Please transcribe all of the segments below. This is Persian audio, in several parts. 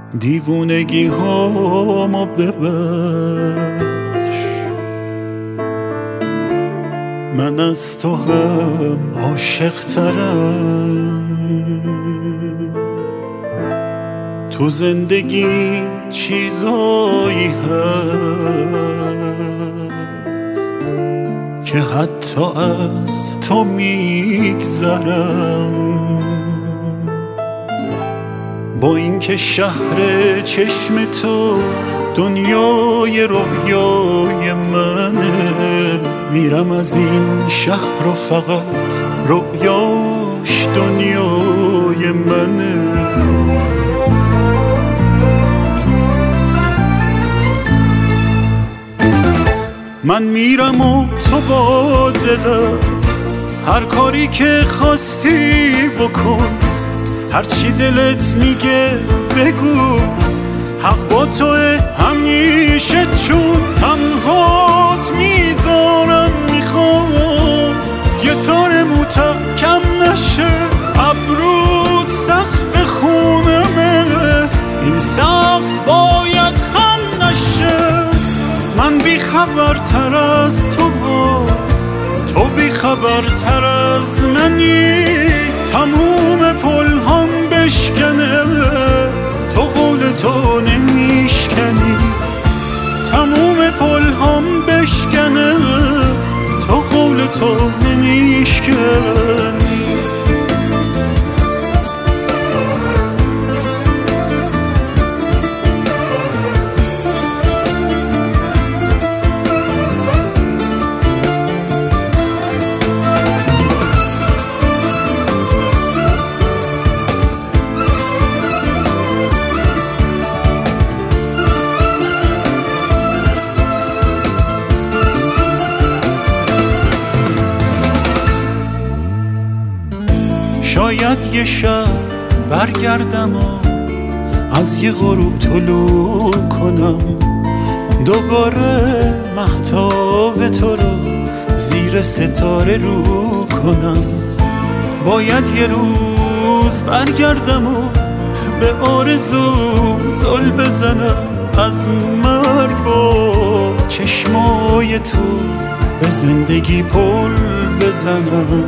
دیوونگی هامو ببخش، من از تو هم عاشق ترم. تو زندگی چیزایی هست که حتی از تو میگذرم. با اینکه شهر چشم تو دنیای رویای منه، میرم از این شهر و فقط رویاش دنیای منه. من میرم و تو با دلم هر کاری که خواستی بکن، هرچی دلت میگه بگو، حق با توه همیشه، چون تنهات میذارم. میخوام یه تار موتم کم نشه، ابرود سقف خونمه، این سقف باید خم نشه. من بیخبرتر از تو بیخبرتر از منی، تموم پلهام بشکنه، تو قول تو نمیشکنی. تموم پلهام بشکنه، تو قول تو نمیشکنی. شاید یه شب برگردم و از یه غروب طلوع کنم، دوباره مهتاب تو رو زیر ستاره رو کنم. باید یه روز برگردم و به آرزوم زل بزنم، از مرگ با چشمای تو به زندگی پل بزنم.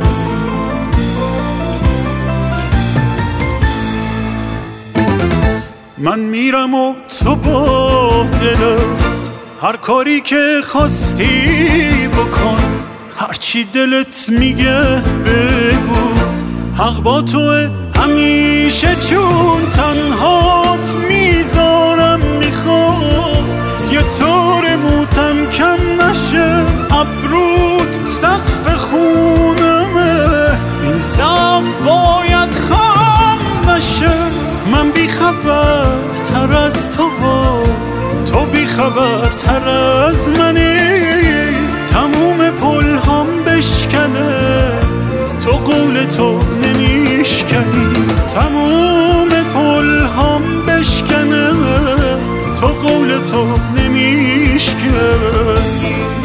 من میرم و تو با دلم هر کاری که خواستی بکن، هرچی دلت میگه بگو، حق با توه همیشه، چون تنهات میذارم. میخوام یه تار موتم کم نشه، ابرود سقف خونمه، این سقف باید خم نشه. من بیخبرتر از تو بیخبرتر از منی، تموم پلهام بشکنه، تو قول تو نمیشکنی. تموم پلهام بشکنه، تو قول تو نمیشکنی.